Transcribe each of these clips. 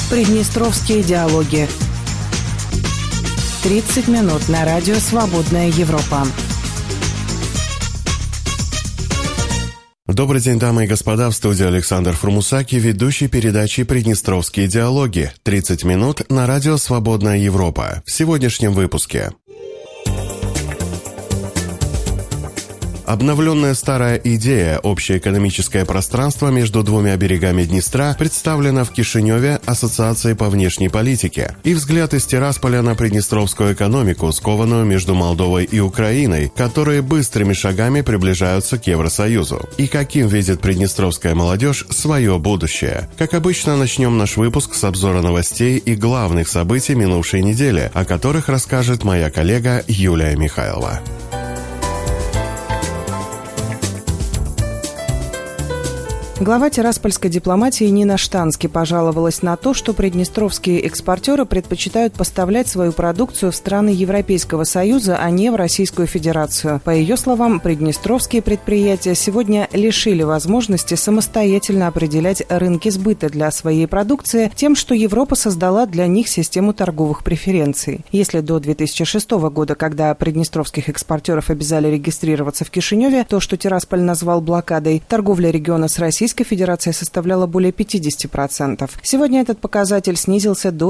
Приднестровские диалоги. 30 минут на радио «Свободная Европа». Добрый день, дамы и господа, в студии Александр Фурмусаки, ведущий передачи «Приднестровские диалоги». 30 минут на радио «Свободная Европа». В сегодняшнем выпуске. Обновленная старая идея «Общее экономическое пространство между двумя берегами Днестра» представлена в Кишиневе Ассоциацией по внешней политике. И взгляд из Тирасполя на приднестровскую экономику, скованную между Молдовой и Украиной, которые быстрыми шагами приближаются к Евросоюзу. И каким видит приднестровская молодежь свое будущее. Как обычно, начнем наш выпуск с обзора новостей и главных событий минувшей недели, о которых расскажет моя коллега Юлия Михайлова. Глава тираспольской дипломатии Нина Штански пожаловалась на то, что приднестровские экспортеры предпочитают поставлять свою продукцию в страны Европейского Союза, а не в Российскую Федерацию. По ее словам, приднестровские предприятия сегодня лишили возможности самостоятельно определять рынки сбыта для своей продукции тем, что Европа создала для них систему торговых преференций. Если до 2006 года, когда приднестровских экспортеров обязали регистрироваться в Кишиневе, то, что Тирасполь назвал блокадой, торговля региона с Россией Федерация составляла более 50%. Сегодня этот показатель снизился до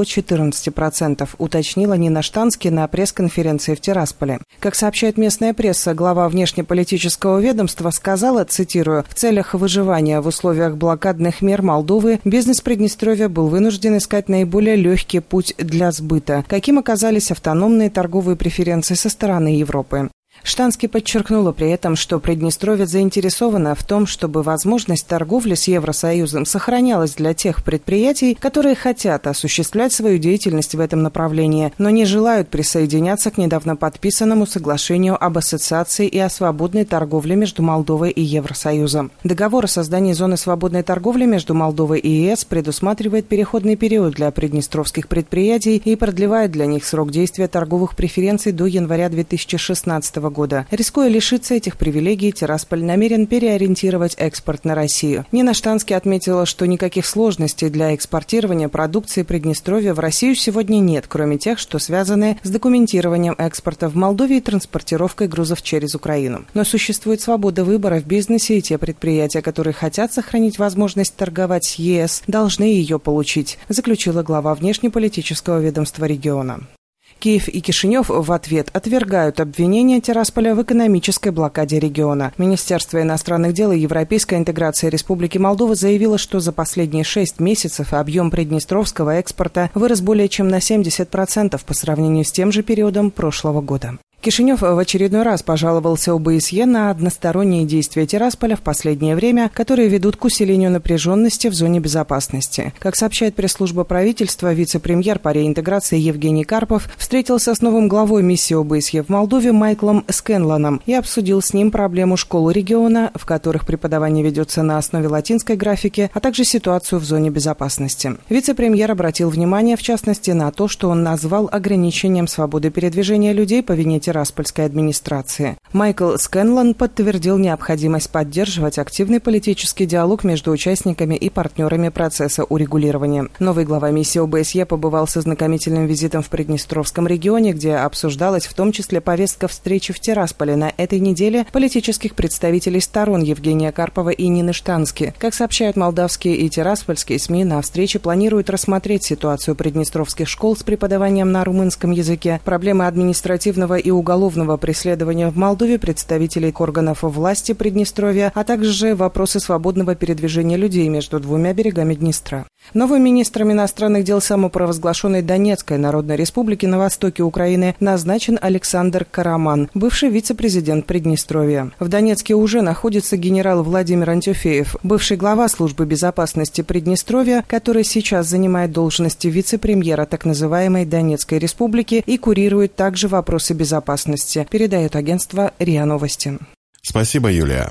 14%, уточнила Нина Штански на пресс-конференции в Тирасполе. Как сообщает местная пресса, глава внешнеполитического ведомства сказала, цитирую, «В целях выживания в условиях блокадных мер Молдовы бизнес Приднестровья был вынужден искать наиболее легкий путь для сбыта, каким оказались автономные торговые преференции со стороны Европы». Штански подчеркнула при этом, что Приднестровье заинтересовано в том, чтобы возможность торговли с Евросоюзом сохранялась для тех предприятий, которые хотят осуществлять свою деятельность в этом направлении, но не желают присоединяться к недавно подписанному соглашению об ассоциации и о свободной торговле между Молдовой и Евросоюзом. Договор о создании зоны свободной торговли между Молдовой и ЕС предусматривает переходный период для приднестровских предприятий и продлевает для них срок действия торговых преференций до января 2016 года. Рискуя лишиться этих привилегий, Тирасполь намерен переориентировать экспорт на Россию. Нина Штански отметила, что никаких сложностей для экспортирования продукции Приднестровья в Россию сегодня нет, кроме тех, что связаны с документированием экспорта в Молдове и транспортировкой грузов через Украину. Но существует свобода выбора в бизнесе, и те предприятия, которые хотят сохранить возможность торговать с ЕС, должны ее получить, заключила глава внешнеполитического ведомства региона. Киев и Кишинев в ответ отвергают обвинения Тирасполя в экономической блокаде региона. Министерство иностранных дел и европейской интеграции Республики Молдова заявило, что за последние 6 месяцев объем приднестровского экспорта вырос более чем на 70% по сравнению с тем же периодом прошлого года. Кишинев в очередной раз пожаловался ОБСЕ на односторонние действия Тирасполя в последнее время, которые ведут к усилению напряженности в зоне безопасности. Как сообщает пресс-служба правительства, вице-премьер по реинтеграции Евгений Карпов встретился с новым главой миссии ОБСЕ в Молдове Майклом Скенлоном и обсудил с ним проблему школ региона, в которых преподавание ведется на основе латинской графики, а также ситуацию в зоне безопасности. Вице-премьер обратил внимание, в частности, на то, что он назвал ограничением свободы передвижения людей по вине Тираспольской администрации. Майкл Скенлон подтвердил необходимость поддерживать активный политический диалог между участниками и партнерами процесса урегулирования. Новый глава миссии ОБСЕ побывал со знакомительным визитом в Приднестровском регионе, где обсуждалась в том числе повестка встречи в Тирасполе на этой неделе политических представителей сторон Евгения Карпова и Нины Штански. Как сообщают молдавские и тираспольские СМИ, на встрече планируют рассмотреть ситуацию приднестровских школ с преподаванием на румынском языке, проблемы административного и уголовного преследования в Молдове представителей органов власти Приднестровья, а также вопросы свободного передвижения людей между двумя берегами Днестра. Новым министром иностранных дел самопровозглашенной Донецкой Народной Республики на востоке Украины назначен Александр Караман, бывший вице-президент Приднестровья. В Донецке уже находится генерал Владимир Антюфеев, бывший глава службы безопасности Приднестровья, который сейчас занимает должность вице-премьера так называемой Донецкой Республики и курирует также вопросы безопасности, передает агентство РИА Новости. Спасибо, Юлия.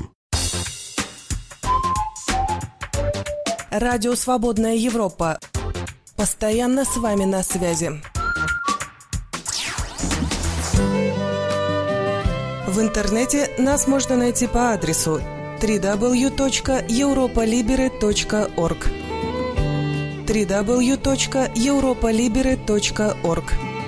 Радио «Свободная Европа». Постоянно с вами на связи. В интернете нас можно найти по адресу www.europolibere.org. www.europolibere.org.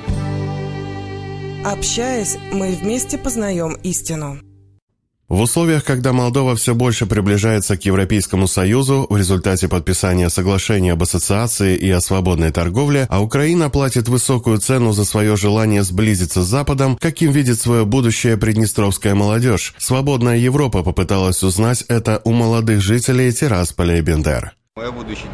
Общаясь, мы вместе познаем истину. В условиях, когда Молдова все больше приближается к Европейскому Союзу в результате подписания соглашения об ассоциации и о свободной торговле, а Украина платит высокую цену за свое желание сблизиться с Западом, каким видит свое будущее приднестровская молодежь, «Свободная Европа» попыталась узнать это у молодых жителей Тирасполя и Бендер. Мое будущее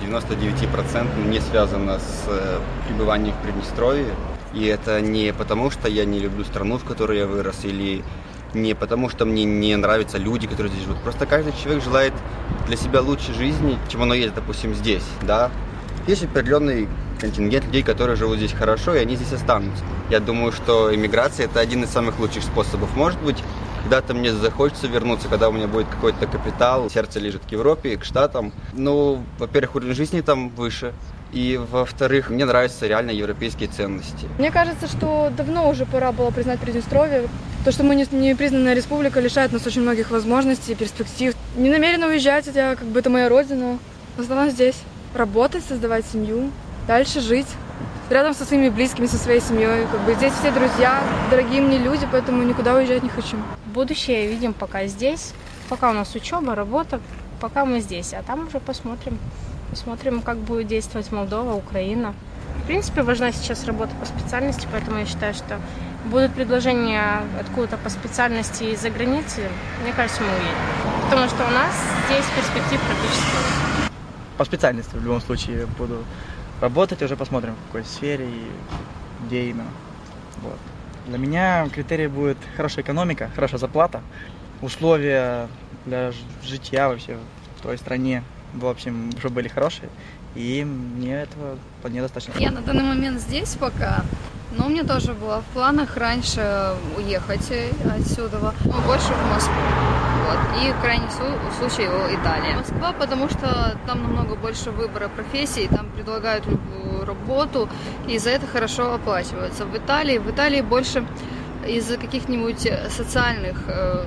99% не связано с пребыванием в Приднестровье. И это не потому, что я не люблю страну, в которой я вырос, или не потому, что мне не нравятся люди, которые здесь живут. Просто каждый человек желает для себя лучшей жизни, чем оно есть, допустим, здесь, да. Есть определенный контингент людей, которые живут здесь хорошо, и они здесь останутся. Я думаю, что иммиграция – это один из самых лучших способов. Может быть, когда-то мне захочется вернуться, когда у меня будет какой-то капитал, сердце лежит к Европе, к Штатам. Ну, во-первых, уровень жизни там выше. И, во-вторых, мне нравятся реально европейские ценности. Мне кажется, что давно уже пора было признать Приднестровье. То, что мы не признанная республика, лишает нас очень многих возможностей, перспектив. Не намерена уезжать, хотя это моя родина. Останусь здесь. Работать, создавать семью, дальше жить. Рядом со своими близкими, со своей семьей. Здесь все друзья, дорогие мне люди, поэтому никуда уезжать не хочу. Будущее видим пока здесь. Пока у нас учеба, работа, пока мы здесь. А там уже посмотрим. Посмотрим, как будет действовать Молдова, Украина. В принципе, важна сейчас работа по специальности, поэтому я считаю, что будут предложения откуда-то по специальности из-за границы, мне кажется, мы уедем. Потому что у нас здесь перспектив практически нет. По специальности в любом случае буду работать, уже посмотрим, в какой сфере и где именно. Вот. Для меня критерий будет хорошая экономика, хорошая зарплата, условия для житья вообще в той стране. В общем, чтобы были хорошие, и мне этого вполне достаточно. Я на данный момент здесь пока, но у меня тоже было в планах раньше уехать отсюда, но больше в Москву. Вот. И в крайнем случае Италия. Москва, потому что там намного больше выбора профессий, там предлагают любую работу, и за это хорошо оплачиваются. В Италии больше из-за каких-нибудь социальных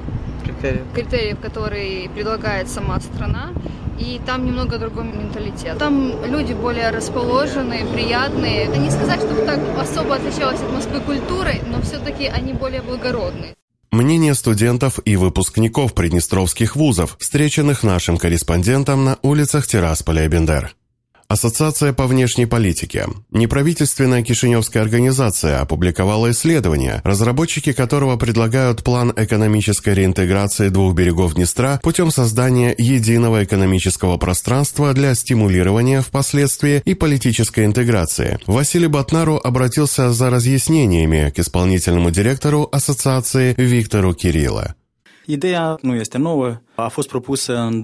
критериев, которые предлагает сама страна. И там немного другой менталитет. Там люди более расположенные, приятные. Не сказать, чтобы так особо отличалось от Москвы культурой, но все-таки они более благородные. Мнение студентов и выпускников приднестровских вузов, встреченных нашим корреспондентом на улицах Тирасполя и Бендер. Ассоциация по внешней политике. Неправительственная кишиневская организация опубликовала исследование, разработчики которого предлагают план экономической реинтеграции двух берегов Днестра путем создания единого экономического пространства для стимулирования впоследствии и политической интеграции. Василий Батнару обратился за разъяснениями к исполнительному директору ассоциации Виктору Кирилла. Ideea nu este nouă, a fost propusă în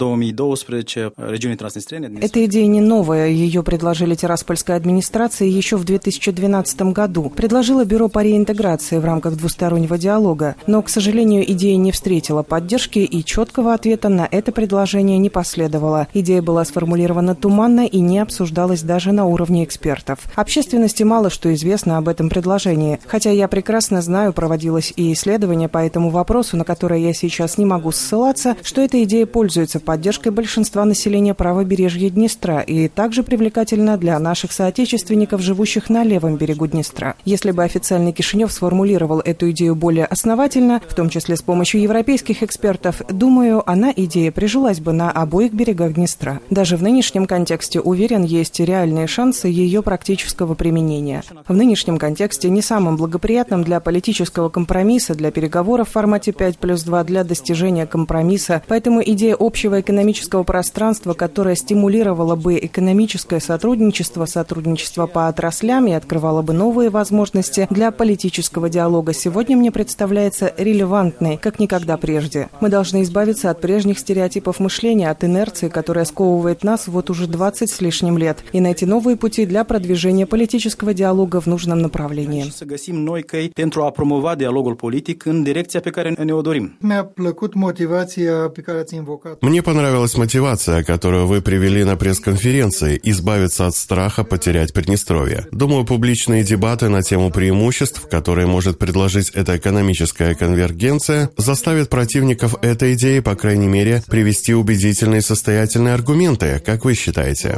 2012 regiunii Transnistrene. Эта идея не новая, ее предложили Тираспольской администрации еще в 2012 году. Предложило Бюро по реинтеграции в рамках двустороннего диалога, но, к сожалению, идея не встретила поддержки и четкого ответа на это предложение не последовало. Идея была сформулирована туманно и не обсуждалась даже на уровне экспертов. Общественности мало что известно об этом предложении, хотя я прекрасно знаю, проводилось и исследование по этому вопросу, на которое я сейчас не могу ссылаться, что эта идея пользуется поддержкой большинства населения правобережья Днестра и также привлекательна для наших соотечественников, живущих на левом берегу Днестра. Если бы официальный Кишинев сформулировал эту идею более основательно, в том числе с помощью европейских экспертов, думаю, идея прижилась бы на обоих берегах Днестра. Даже в нынешнем контексте, уверен, есть реальные шансы ее практического применения. В нынешнем контексте не самым благоприятным для политического компромисса, для переговоров в формате 5+2, для достижения компромисса. Поэтому идея общего экономического пространства, которое стимулировало бы экономическое сотрудничество по отраслям и открывало бы новые возможности для политического диалога, сегодня мне представляется релевантной, как никогда прежде. Мы должны избавиться от прежних стереотипов мышления, от инерции, которая сковывает нас вот уже 20 с лишним лет, и найти новые пути для продвижения политического диалога в нужном направлении. Pentru a promova dialogul politic în direcția pe care ne-o dorim. Mi-a plăcut motivația pe Мне понравилась мотивация, которую вы привели на пресс-конференции, избавиться от страха потерять Приднестровье. Думаю, публичные дебаты на тему преимуществ, которые может предложить эта экономическая конвергенция, заставят противников этой идеи, по крайней мере, привести убедительные и состоятельные аргументы. Как вы считаете?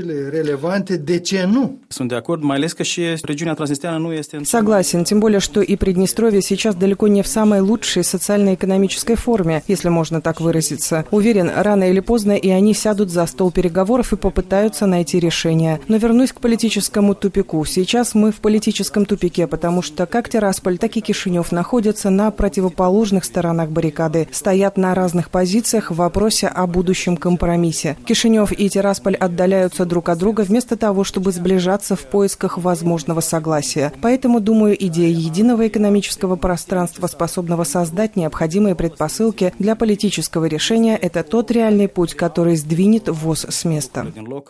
Согласен, тем более, что и Приднестровье сейчас далеко не в самой лучшей социально-экономической форме, если можно так выразиться. Уверен, рано или поздно и они сядут за стол переговоров и попытаются найти решение. Но вернусь к политическому тупику. Сейчас мы в политическом тупике, потому что как Тирасполь, так и Кишинев находятся на противоположных сторонах баррикады, стоят на разных позициях в вопросе о будущем компромиссе. Кишинев и Тирасполь отдаляются друг от друга вместо того, чтобы сближаться в поисках возможного согласия. Поэтому, думаю, идея единого экономического пространства, способного создать необходимые предпосылки для политического решения, это тот реальный путь, который сдвинет ВОС с места.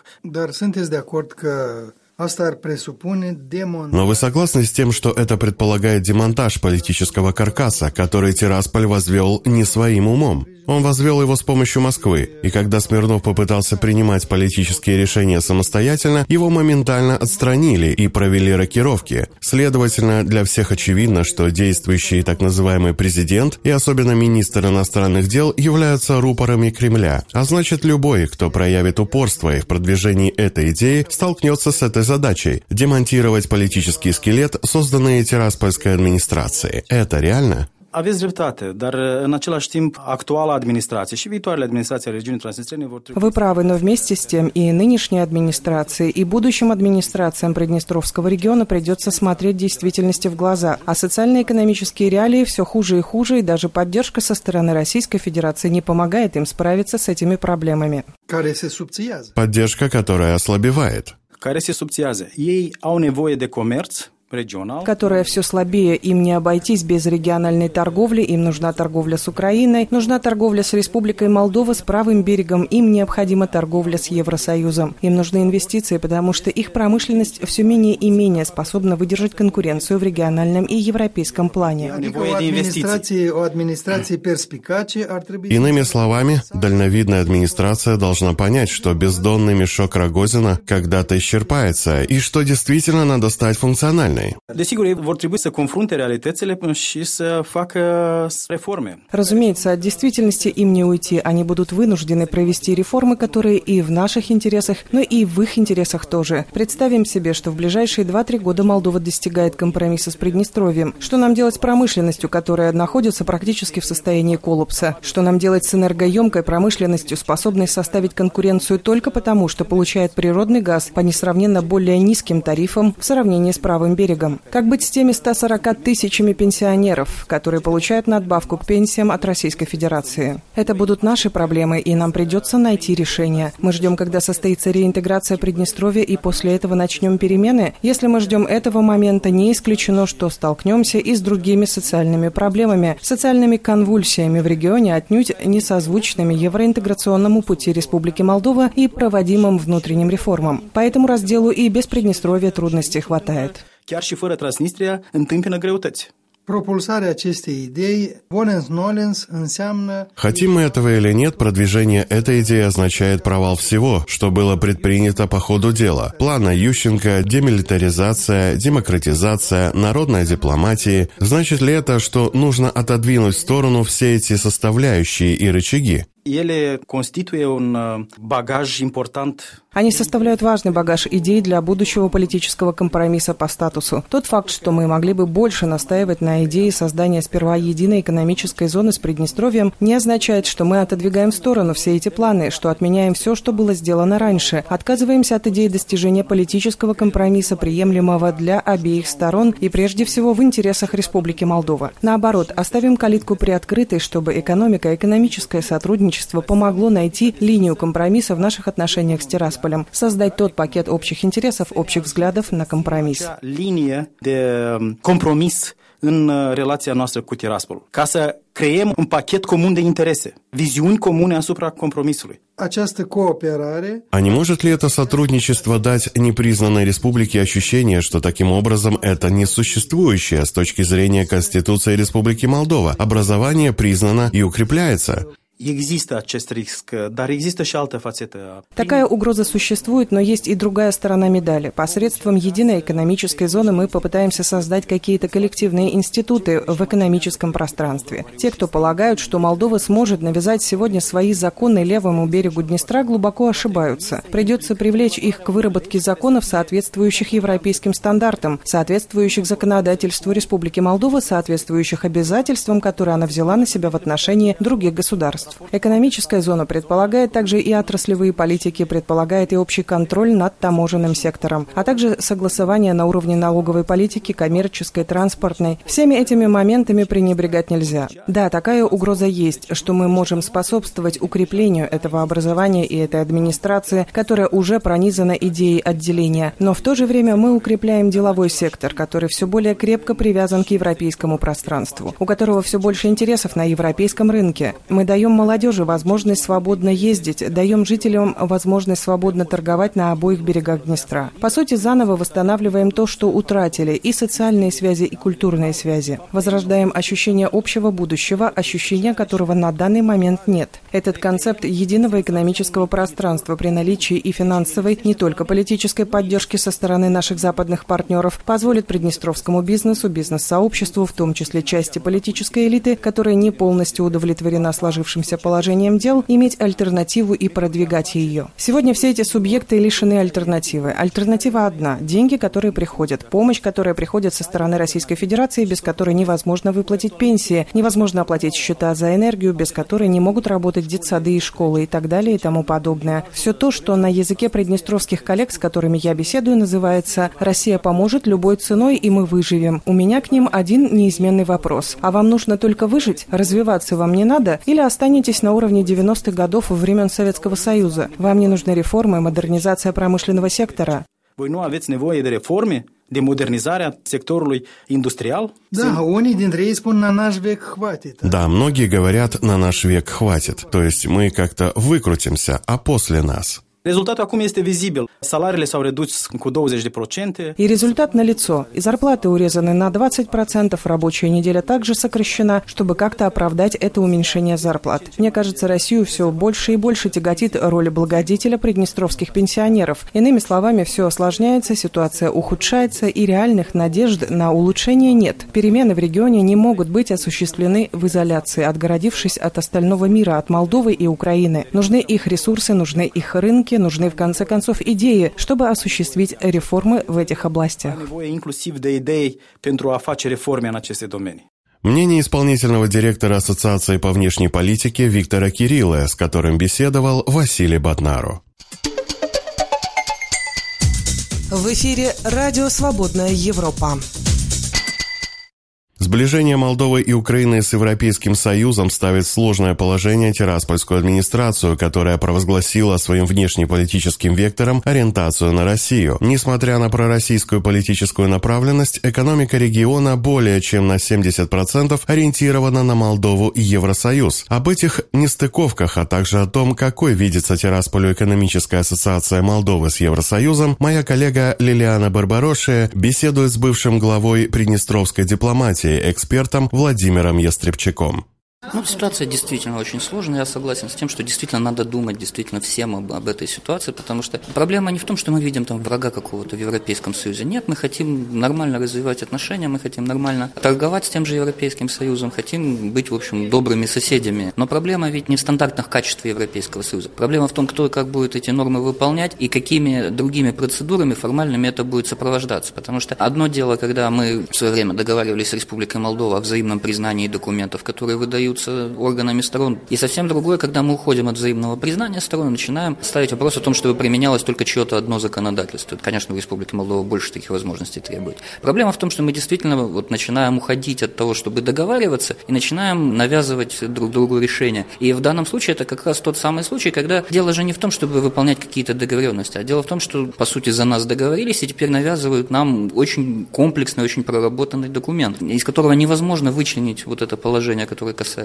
Но вы согласны с тем, что это предполагает демонтаж политического каркаса, который Тирасполь возвел не своим умом? Он возвел его с помощью Москвы, и когда Смирнов попытался принимать политические решения самостоятельно, его моментально отстранили и провели рокировки. Следовательно, для всех очевидно, что действующий так называемый президент и особенно министр иностранных дел являются рупорами Кремля. А значит, любой, кто проявит упорство и в продвижении этой идеи, столкнется с этой задачей – демонтировать политический скелет, созданный Тираспольской администрацией. Это реально? Aveți dreptate, dar în același timp actuala administrație și viitoarele administrații ale regiunii Transnistriene vor trebui... Вы правы, но вместе с тем и нынешней администрации, и будущим администрациям Приднестровского региона придется смотреть действительности в глаза. А социально-экономические реалии все хуже и хуже, и даже поддержка со стороны Российской Федерации не помогает им справиться с этими проблемами. Поддержка, которая ослабевает. Care se subțiază. Ei au nevoie de comerț, которая все слабее, им не обойтись без региональной торговли, им нужна торговля с Украиной, нужна торговля с Республикой Молдова, с правым берегом, им необходима торговля с Евросоюзом. Им нужны инвестиции, потому что их промышленность все менее и менее способна выдержать конкуренцию в региональном и европейском плане. Иными словами, дальновидная администрация должна понять, что бездонный мешок Рогозина когда-то исчерпается, и что действительно надо стать функциональной. Desigur, ei vor trebui să confrunte realitățile și să facă reforme. Разумеется, от действительности им не уйти. Они будут вынуждены провести реформы, которые и в наших интересах, но и в их интересах тоже. Представим себе, что в ближайшие 2-3 года Молдова достигает компромисса с Приднестровьем. Что нам делать с промышленностью, которая находится практически в состоянии коллапса? Что нам делать с энергоемкой промышленностью, способной составить конкуренцию только потому, что получает природный газ по несравненно более низким тарифам в сравнении с правым берегом? Как быть с теми 140 тысячами пенсионеров, которые получают надбавку к пенсиям от Российской Федерации? Это будут наши проблемы, и нам придется найти решение. Мы ждем, когда состоится реинтеграция Приднестровья, и после этого начнем перемены. Если мы ждем этого момента, не исключено, что столкнемся и с другими социальными проблемами, социальными конвульсиями в регионе, отнюдь не созвучными евроинтеграционному пути Республики Молдова и проводимым внутренним реформам. По этому разделу и без Приднестровья трудностей хватает. Chiar și fără Transnistria întâmpină greutăți. Хотим мы этого или нет, продвижение этой идеи означает провал всего, что было предпринято по ходу дела. Плана Ющенко, демилитаризация, демократизация, народная дипломатия. Значит ли это, что нужно отодвинуть в сторону все эти составляющие и рычаги? Ele constituie un bagaj important. Они составляют важный багаж идей для будущего политического компромисса по статусу. Тот факт, что мы могли бы больше настаивать на идее создания сперва единой экономической зоны с Приднестровьем, не означает, что мы отодвигаем в сторону все эти планы, что отменяем все, что было сделано раньше, отказываемся от идеи достижения политического компромисса, приемлемого для обеих сторон и прежде всего в интересах Республики Молдова. Наоборот, оставим калитку приоткрытой, чтобы экономическое сотрудничество помогло найти линию компромисса в наших отношениях с Тирасполем, создать тот пакет общих интересов, общих взглядов на компромисс. Linie de compromis în relația noastră cu Tiraspol, ca să creăm un pachet comun de interese, viziuni comune asupra compromisului. А не может ли это сотрудничество дать непризнанной республике ощущение, что таким образом это несуществующее с точки зрения Конституции Республики Молдова? Образование признано и укрепляется. Există acest risc, dar există și altă fațetă. Такая угроза существует, но есть и другая сторона медали. Посредством единой экономической зоны мы попытаемся создать какие-то коллективные институты в экономическом пространстве. Те, кто полагают, что Молдова сможет навязать сегодня свои законы левому берегу Днестра, глубоко ошибаются. Придется привлечь их к выработке законов, соответствующих европейским стандартам, соответствующих законодательству Республики Молдова, соответствующих обязательствам, которые она взяла на себя в отношении других государств. Экономическая зона предполагает также и отраслевые политики, предполагает и общий контроль над таможенным сектором, а также согласование на уровне налоговой политики, коммерческой, транспортной. Всеми этими моментами пренебрегать нельзя. Да, такая угроза есть, что мы можем способствовать укреплению этого образования и этой администрации, которая уже пронизана идеей отделения. Но в то же время мы укрепляем деловой сектор, который все более крепко привязан к европейскому пространству, у которого все больше интересов на европейском рынке. Мы даем молодежи возможность свободно ездить, даем жителям возможность свободно торговать на обоих берегах Днестра. По сути, заново восстанавливаем то, что утратили, и социальные связи, и культурные связи. Возрождаем ощущение общего будущего, ощущение которого на данный момент нет. Этот концепт единого экономического пространства при наличии и финансовой, не только политической поддержки со стороны наших западных партнеров позволит приднестровскому бизнесу, бизнес-сообществу, в том числе части политической элиты, которая не полностью удовлетворена сложившимся положением дел, иметь альтернативу и продвигать ее. Сегодня все эти субъекты лишены альтернативы. Альтернатива одна – деньги, которые приходят, помощь, которая приходит со стороны Российской Федерации, без которой невозможно выплатить пенсии, невозможно оплатить счета за энергию, без которой не могут работать детсады и школы и так далее и тому подобное. Все то, что на языке приднестровских коллег, с которыми я беседую, называется «Россия поможет любой ценой, и мы выживем». У меня к ним один неизменный вопрос. А вам нужно только выжить? Развиваться вам не надо? Или останетесь на уровне 90-х годов времен Советского Союза? Вам не нужны реформы, модернизация промышленного сектора? Voi nu aveți nevoie de reforme, de modernizarea sectorului industrial? Да, unii dintre ei spun на наш век хватит. Да, многие говорят, на наш век хватит. То есть мы как-то выкрутимся, а после нас. Rezultatul acum este vizibil. Salariile s-au redus cu 20%. И результат налицо. И зарплаты урезаны на 20%, рабочая неделя также сокращена, чтобы как-то оправдать это уменьшение зарплат. Мне кажется, Россию все больше и больше тяготит роль благодетеля приднестровских пенсионеров. Иными словами, все осложняется, ситуация ухудшается, и реальных надежд на улучшение нет. Перемены в регионе не могут быть осуществлены в изоляции, отгородившись от остального мира, от Молдовы и Украины. Нужны их ресурсы, нужны их рынки, нужны в конце концов идеи, чтобы осуществить реформы в этих областях. Мнение исполнительного директора Ассоциации по внешней политике Виктора Кирилла, с которым беседовал Василий Батнару. В эфире радио «Свободная Европа». Сближение Молдовы и Украины с Европейским Союзом ставит в сложное положение Тираспольскую администрацию, которая провозгласила своим внешнеполитическим вектором ориентацию на Россию. Несмотря на пророссийскую политическую направленность, экономика региона более чем на 70% ориентирована на Молдову и Евросоюз. Об этих нестыковках, а также о том, какой видится Тирасполю экономическая ассоциация Молдовы с Евросоюзом, моя коллега Лилиана Барбароши беседует с бывшим главой приднестровской дипломатии, экспертом Владимиром Ястребчаком. Ситуация действительно очень сложная, я согласен с тем, что действительно надо думать действительно всем об этой ситуации, потому что проблема не в том, что мы видим там врага какого-то в Европейском Союзе. Нет, мы хотим нормально развивать отношения, мы хотим нормально торговать с тем же Европейским Союзом, хотим быть, в общем, добрыми соседями. Но проблема ведь не в стандартных качествах Европейского Союза. Проблема в том, кто и как будет эти нормы выполнять и какими другими процедурами формальными это будет сопровождаться. Потому что одно дело, когда мы в свое время договаривались с Республикой Молдова о взаимном признании документов, которые выдают органами сторон. И совсем другое, когда мы уходим от взаимного признания сторон и начинаем ставить вопрос о том, чтобы применялось только чье-то одно законодательство. Конечно, в Республике Молдова больше таких возможностей требует. Проблема в том, что мы действительно начинаем уходить от того, чтобы договариваться, и начинаем навязывать друг другу решения. И в данном случае это как раз тот самый случай, когда дело же не в том, чтобы выполнять какие-то договоренности, а дело в том, что, по сути, за нас договорились, и теперь навязывают нам очень комплексный, очень проработанный документ, из которого невозможно вычленить вот это положение, которое касается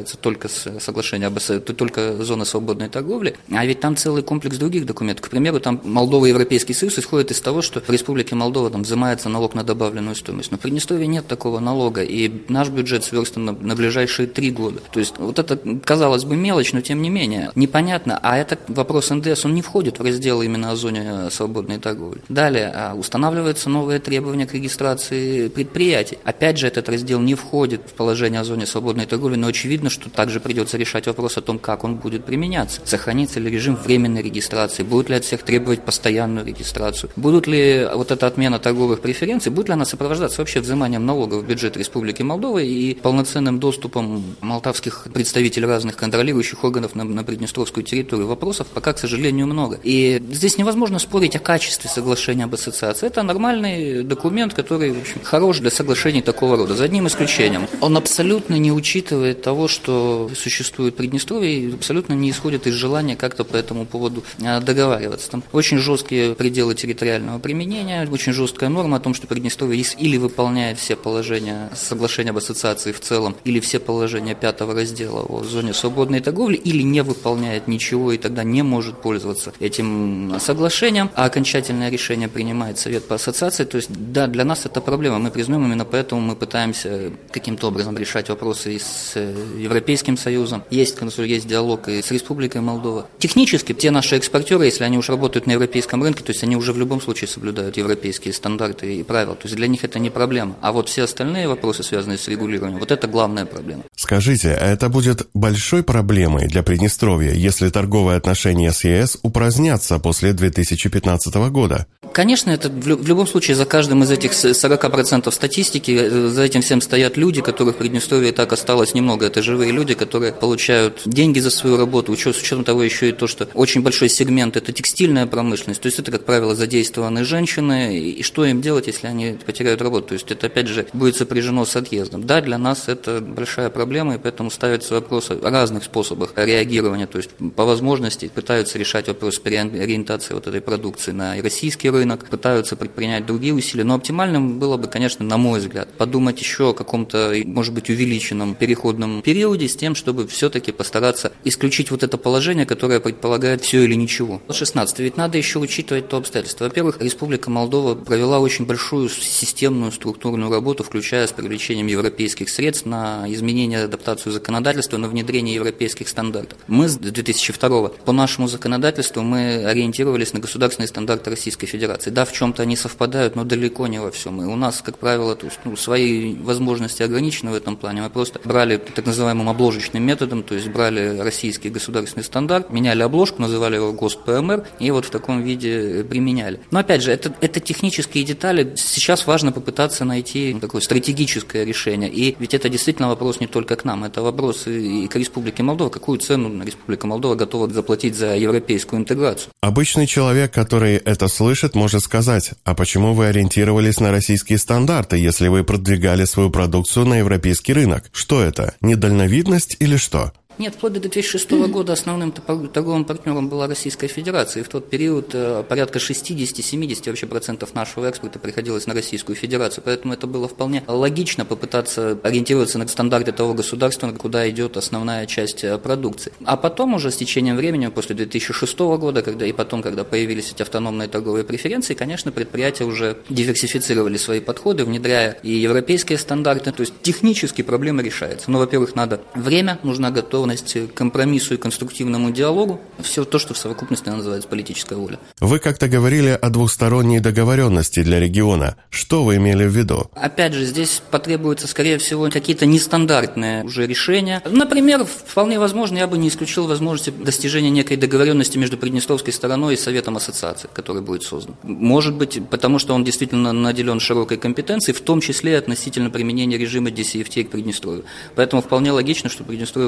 касается только соглашения только зоны свободной торговли, а ведь там целый комплекс других документов. К примеру, там Молдова и Европейский Союз исходят из того, что в Республике Молдова там взимается налог на добавленную стоимость. Но в Приднестровье нет такого налога, и наш бюджет сверстан на ближайшие 3 года. То есть вот это, казалось бы, мелочь, но тем не менее непонятно. А это вопрос НДС, он не входит в раздел именно о зоне свободной торговли. Далее устанавливаются новые требования к регистрации предприятий. Опять же, этот раздел не входит в положение о зоне свободной торговли, но очевидно, что также придется решать вопрос о том, как он будет применяться. Сохранится ли режим временной регистрации, будут ли от всех требовать постоянную регистрацию, будут ли вот эта отмена торговых преференций, будет ли она сопровождаться вообще взиманием налогов в бюджет Республики Молдова и полноценным доступом молдавских представителей разных контролирующих органов на приднестровскую территорию. Вопросов пока, к сожалению, много. И здесь невозможно спорить о качестве соглашения об ассоциации. Это нормальный документ, который, в общем, хорош для соглашений такого рода, за одним исключением. Он абсолютно не учитывает того, что существует Приднестровье, и абсолютно не исходит из желания как-то по этому поводу договариваться. Там очень жесткие пределы территориального применения, очень жесткая норма о том, что Приднестровье или выполняет все положения соглашения об ассоциации в целом, или все положения 5-го раздела о зоне свободной торговли, или не выполняет ничего и тогда не может пользоваться этим соглашением, а окончательное решение принимает Совет по ассоциации. То есть, да, для нас это проблема, мы признаем, именно поэтому мы пытаемся каким-то образом решать вопросы и с Европейским Союзом. Есть диалог и с Республикой Молдова. Технически те наши экспортеры, если они уж работают на европейском рынке, то есть они уже в любом случае соблюдают европейские стандарты и правила. То есть для них это не проблема. А вот все остальные вопросы, связанные с регулированием, вот это главная проблема. Скажите, а это будет большой проблемой для Приднестровья, если торговые отношения с ЕС упразднятся после 2015 года? Конечно, это в любом случае за каждым из этих 40% статистики, за этим всем стоят люди, которых в Приднестровье так осталось немного. Это живые люди, которые получают деньги за свою работу, с учетом того еще и то, что очень большой сегмент – это текстильная промышленность, то есть это, как правило, задействованы женщины, и что им делать, если они потеряют работу? То есть это, опять же, будет сопряжено с отъездом. Да, для нас это большая проблема, и поэтому ставится вопрос о разных способах реагирования, то есть по возможности пытаются решать вопрос переориентации вот этой продукции на российский рынок, пытаются предпринять другие усилия, но оптимальным было бы, конечно, на мой взгляд, подумать еще о каком-то, может быть, увеличенном переходном периоде с тем, чтобы все-таки постараться исключить вот это положение, которое предполагает все или ничего. 16. Ведь надо еще учитывать то обстоятельство. Во-первых, Республика Молдова провела очень большую системную структурную работу, включая с привлечением европейских средств на изменение, адаптацию законодательства, на внедрение европейских стандартов. Мы с 2002 по нашему законодательству мы ориентировались на государственные стандарты Российской Федерации. Да, в чем-то они совпадают, но далеко не во всем. И у нас, как правило, то есть, свои возможности ограничены в этом плане. Мы просто брали так называемым обложечным методом, то есть брали российский государственный стандарт, меняли обложку, называли его ГОСТ-ПМР, и вот в таком виде применяли. Но опять же, это технические детали. Сейчас важно попытаться найти такое стратегическое решение. И ведь это действительно вопрос не только к нам, это вопрос и к Республике Молдова. Какую цену Республика Молдова готова заплатить за европейскую интеграцию? Обычный человек, который это слышит, может сказать: а почему вы ориентировались на российские стандарты, если вы продвигали свою продукцию на европейский рынок? Что это? Недальновидность или что? Нет, вплоть до 2006 года основным торговым партнером была Российская Федерация, и в тот период порядка 60-70 вообще процентов нашего экспорта приходилось на Российскую Федерацию, поэтому это было вполне логично попытаться ориентироваться на стандарты того государства, куда идет основная часть продукции. А потом уже с течением времени, после 2006 года, когда появились эти автономные торговые преференции, конечно, предприятия уже диверсифицировали свои подходы, внедряя и европейские стандарты, то есть технически проблема решается. Но, во-первых, надо время, нужна готовность к компромиссу и конструктивному диалогу, все то, что в совокупности называется политическая воля. Вы как-то говорили о двусторонней договоренности для региона. Что вы имели в виду? Опять же, здесь потребуются, скорее всего, какие-то нестандартные уже решения. Например, вполне возможно, я бы не исключил возможности достижения некой договоренности между приднестровской стороной и Советом ассоциации, который будет создан. Может быть, потому что он действительно наделен широкой компетенцией, в том числе относительно применения режима DCFTA к Приднестровью. Поэтому вполне логично, что Приднестровье бы договаривалось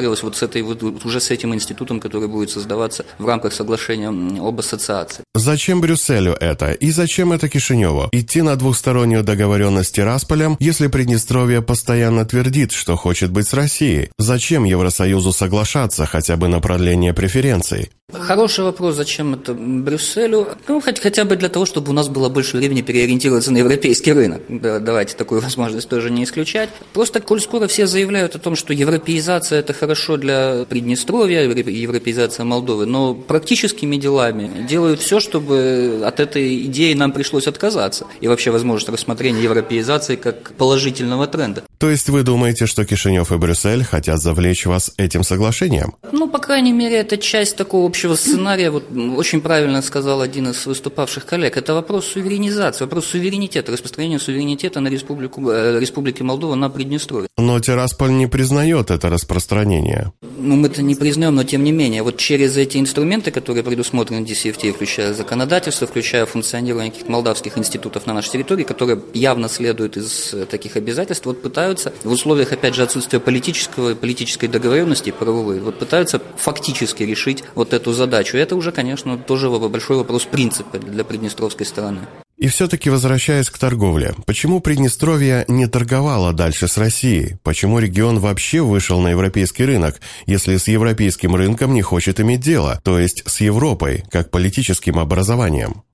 договаривалась вот с этой вот уже с этим институтом, который будет создаваться в рамках соглашения об ассоциации. Зачем Брюсселю это? И зачем это Кишиневу? Идти на двустороннюю договоренность с Тирасполем, если Приднестровье постоянно твердит, что хочет быть с Россией? Зачем Евросоюзу соглашаться хотя бы на продление преференций? Хороший вопрос, зачем это Брюсселю? Ну, хотя бы для того, чтобы у нас было больше времени переориентироваться на европейский рынок. Давайте такую возможность тоже не исключать. Просто, коль скоро все заявляют о том, что европеизация – это хорошо для Приднестровья, европеизация Молдовы, но практическими делами делают все, чтобы от этой идеи нам пришлось отказаться. И вообще возможность рассмотрения европеизации как положительного тренда. То есть вы думаете, что Кишинев и Брюссель хотят завлечь вас этим соглашением? Ну, по крайней мере, это часть такого общего сценария. Вот очень правильно сказал один из выступавших коллег. Это вопрос суверенизации, вопрос суверенитета, распространения суверенитета на Республике Молдова на Приднестровье. Но Тирасполь не признает это распространение. Ну, мы это не признаем, но тем не менее, вот через эти инструменты, которые предусмотрены DCFTA, включая законодательство, включая функционирование каких-то молдавских институтов на нашей территории, которые явно следуют из таких обязательств, вот пытаются в условиях, опять же, отсутствия политической договоренности правовой, вот пытаются фактически решить вот эту задачу. И это уже, конечно, тоже большой вопрос принципа для приднестровской стороны. И все-таки возвращаясь к торговле, почему Приднестровье не торговало дальше с Россией? Почему регион вообще вышел на европейский рынок, если с европейским рынком не хочет иметь дело, то есть с Европой, как политическим образованием?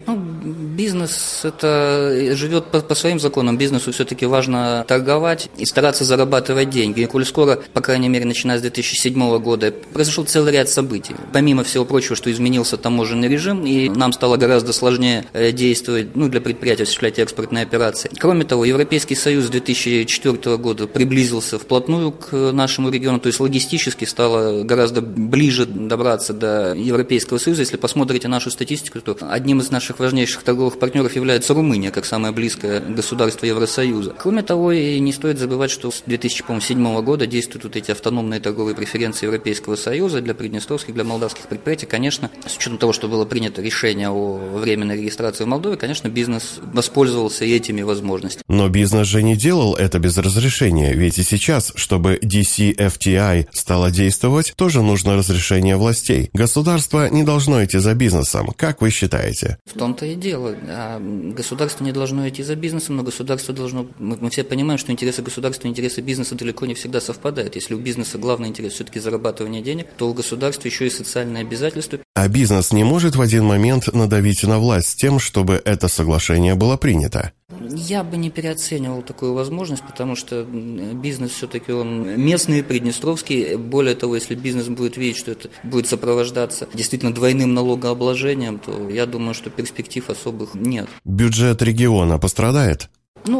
Бизнес это живет по своим законам. Бизнесу все-таки важно торговать и стараться зарабатывать деньги. И коль скоро, по крайней мере, начиная с 2007 года, произошел целый ряд событий. Помимо всего прочего, что изменился таможенный режим, и нам стало гораздо сложнее действовать, для предприятий осуществлять экспортные операции. Кроме того, Европейский Союз с 2004 года приблизился вплотную к нашему региону, то есть логистически стало гораздо ближе добраться до Европейского Союза. Если посмотрите нашу статистику, то одним из наших важнейших торговых партнеров является Румыния, как самое близкое государство Евросоюза. Кроме того, и не стоит забывать, что с 2007 года действуют вот эти автономные торговые преференции Европейского Союза для приднестровских, для молдавских предприятий. Конечно, с учетом того, что было принято решение о временной регистрации в Молдове, конечно, бизнес воспользовался этими возможностями. Но бизнес же не делал это без разрешения, ведь и сейчас, чтобы DCFTA стало действовать, тоже нужно разрешение властей. Государство не должно идти за бизнесом, как вы считаете? В том-то и дело. Государство не должно идти за бизнесом, но государство должно... Мы все понимаем, что интересы государства и интересы бизнеса далеко не всегда совпадают. Если у бизнеса главный интерес все-таки зарабатывание денег, то у государства еще и социальные обязательства. А бизнес не может в один момент надавить на власть с тем, чтобы это соглашение было принято? Я бы не переоценивал такую возможность, потому что бизнес все-таки он местный, приднестровский. Более того, если бизнес будет видеть, что это будет сопровождаться действительно двойным налогообложением, то я думаю, что перспектив особых нет. Бюджет региона пострадает?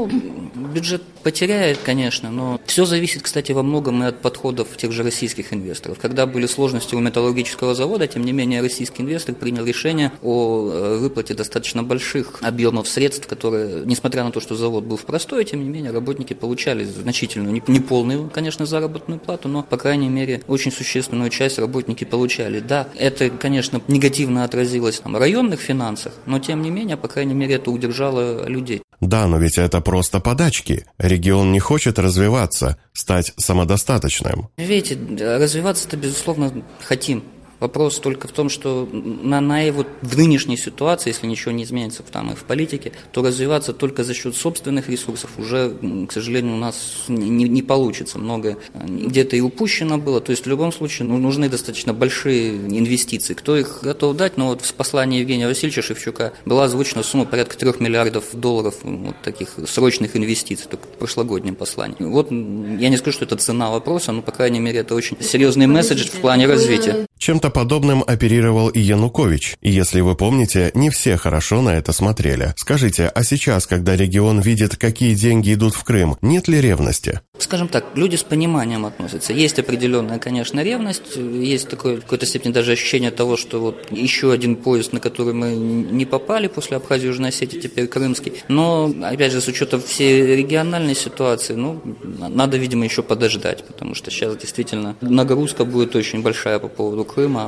Бюджет потеряет, конечно, но все зависит, кстати, во многом и от подходов тех же российских инвесторов. Когда были сложности у металлургического завода, тем не менее, российский инвестор принял решение о выплате достаточно больших объемов средств, которые, несмотря на то, что завод был в простое, тем не менее, работники получали значительную, не полную, конечно, заработную плату, но, по крайней мере, очень существенную часть работники получали. Да, это, конечно, негативно отразилось в районных финансах, но, тем не менее, по крайней мере, это удержало людей. Да, но ведь это просто подачки. Регион не хочет развиваться, стать самодостаточным. Видите, развиваться-то, безусловно, хотим. Вопрос только в том, что на его в нынешней ситуации, если ничего не изменится там и в политике, то развиваться только за счет собственных ресурсов уже, к сожалению, у нас не получится. Многое где-то и упущено было. То есть в любом случае нужны достаточно большие инвестиции. Кто их готов дать? Но вот в послании Евгения Васильевича Шевчука была озвучена сумма порядка $3 миллиардов вот таких срочных инвестиций, только в прошлогоднем послании. Вот я не скажу, что это цена вопроса, но, по крайней мере, это очень серьезный месседж в плане развития. Чем-то подобным оперировал и Янукович. И если вы помните, не все хорошо на это смотрели. Скажите, а сейчас, когда регион видит, какие деньги идут в Крым, нет ли ревности? Скажем так, люди с пониманием относятся. Есть определенная, конечно, ревность, есть такое, в какой-то степени даже ощущение того, что вот еще один поезд, на который мы не попали после Абхазии и Южной Осетии, теперь крымский. Но, опять же, с учетом всей региональной ситуации, надо, видимо, еще подождать, потому что сейчас действительно нагрузка будет очень большая по поводу Крыма.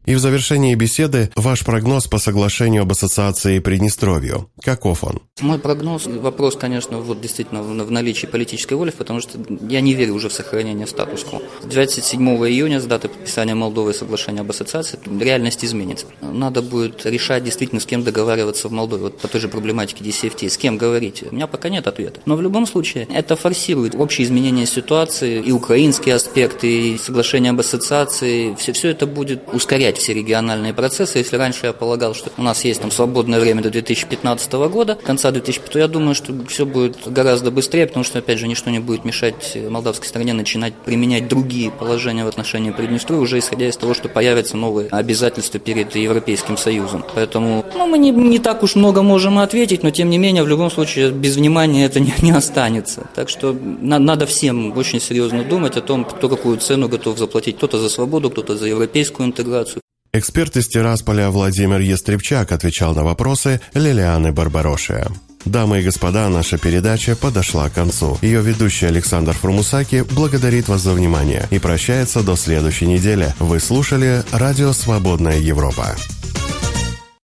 И в завершении беседы ваш прогноз по соглашению об ассоциации Приднестровью. Каков он? Мой прогноз, вопрос, конечно, вот действительно в наличии политической воли, потому что я не верю уже в сохранение статус-кво. 27 июня, с даты подписания Молдовы соглашения об ассоциации, реальность изменится. Надо будет решать действительно, с кем договариваться в Молдове. Вот по той же проблематике DCFTA, с кем говорить. У меня пока нет ответа. Но в любом случае, это форсирует общее изменение ситуации, и украинские аспекты, и соглашение об ассоциации. Все это будет ускорять все региональные процессы. Если раньше я полагал, что у нас есть там свободное время до 2015 года, конца 2015, то я думаю, что все будет гораздо быстрее, потому что, опять же, ничто не будет мешать молдавской стране начинать применять другие положения в отношении Приднестровья, уже исходя из того, что появятся новые обязательства перед Европейским Союзом. Поэтому мы не так уж много можем ответить, но тем не менее, в любом случае, без внимания это не останется. Так что надо всем очень серьезно думать о том, кто какую цену готов заплатить. Кто-то за свободу, кто-то за европейскую интеграцию. Эксперт из Тирасполя Владимир Естребчак отвечал на вопросы Лилианы Барбароши. Дамы и господа, наша передача подошла к концу. Ее ведущий Александр Фурмусаки благодарит вас за внимание и прощается до следующей недели. Вы слушали Радио «Свободная Европа».